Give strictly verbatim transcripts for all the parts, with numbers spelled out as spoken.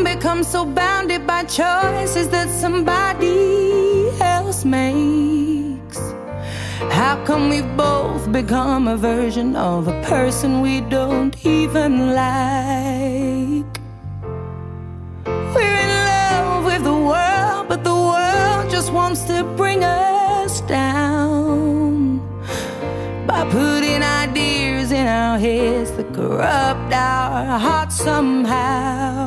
become so bounded by choices that somebody else makes? How come we both become a version of a person we don't even like? We're in love with the world, but the world just wants to bring us down by putting ideas in our heads that corrupt our hearts somehow.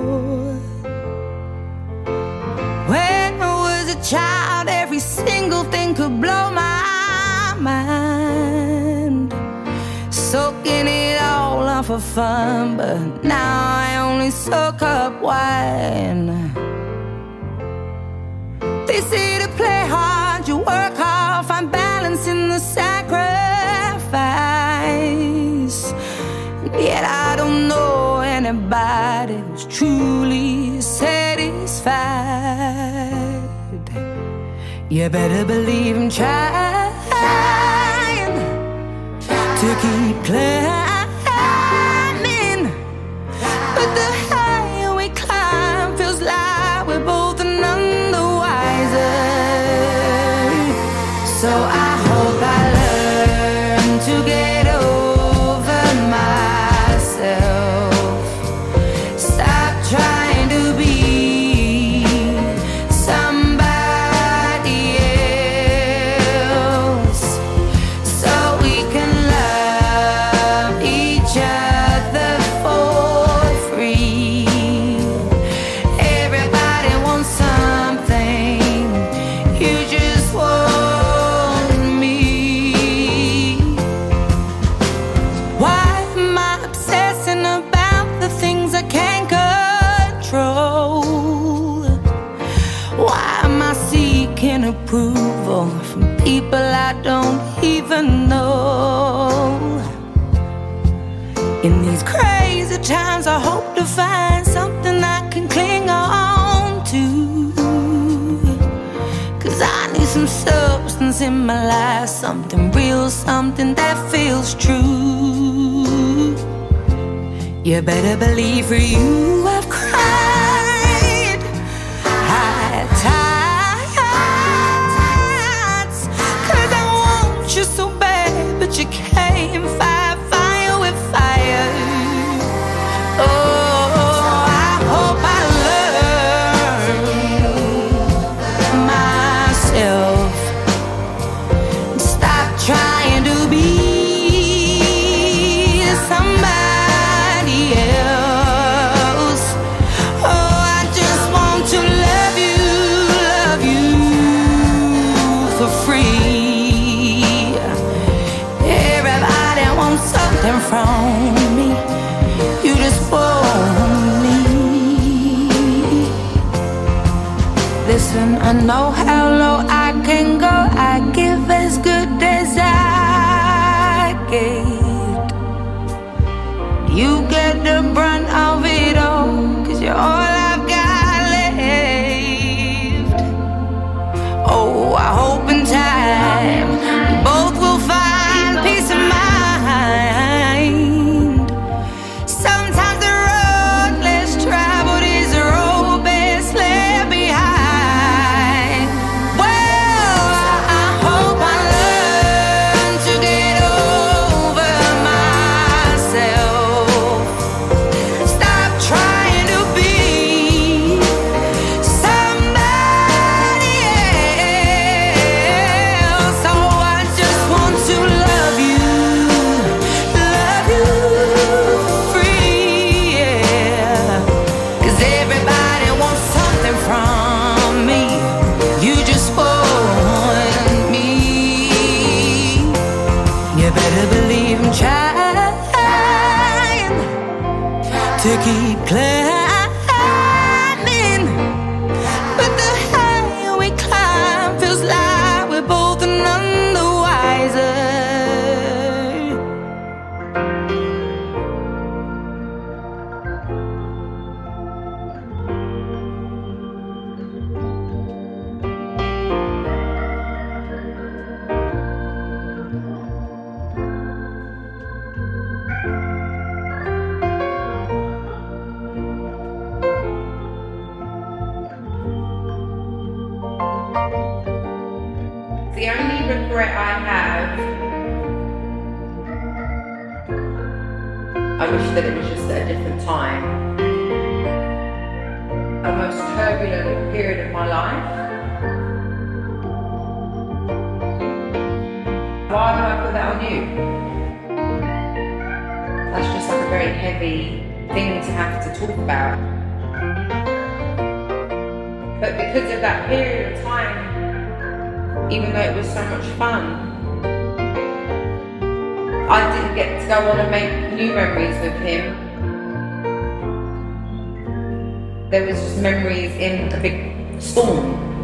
When I was a child, every single thing could blow my mind, soaking it all up for fun, but now I only soak up wine. They say to play hard, you work hard, find balance in the sacrifice. Yet I don't know anybody who's truly satisfied. You better believe I'm trying to keep climbing, but the higher we climb feels like we're both none the wiser. So I hope I learn to get over myself, stop trying to be somebody else, so we can love each other for free. Everybody wants something, you just want me. Why am I obsessing about the things I can't control? Why am I seeking approval from people I don't even know? In these crazy times, I hope to find something I can cling on to, 'cause I need some substance in my life, something real, something that feels true. You better believe for you I've cried high tides, 'cause I want you so bad, but you can't fight fire with fire. Oh, I hope I learn myself, stop trying to be somebody else. Oh, I just want to love you, love you for free. Everybody wants something from me, you just want me. Listen, I know how low I can go, I give as good as I get. You get the brunt of it all, 'cause you're all I've got left. Oh, I hope in time we both will find peace of mind. Sometimes the road less traveled is the road best left behind. Well, I hope I learn to get over myself, stop The only regret I have, I wish that it was just at a different time. A most turbulent period of my life. Why would I put that on you? That's just like a very heavy thing to have to talk about. But because of that period of time, even though it was so much fun, I didn't get to go on and make new memories with him. There was just memories in a big storm.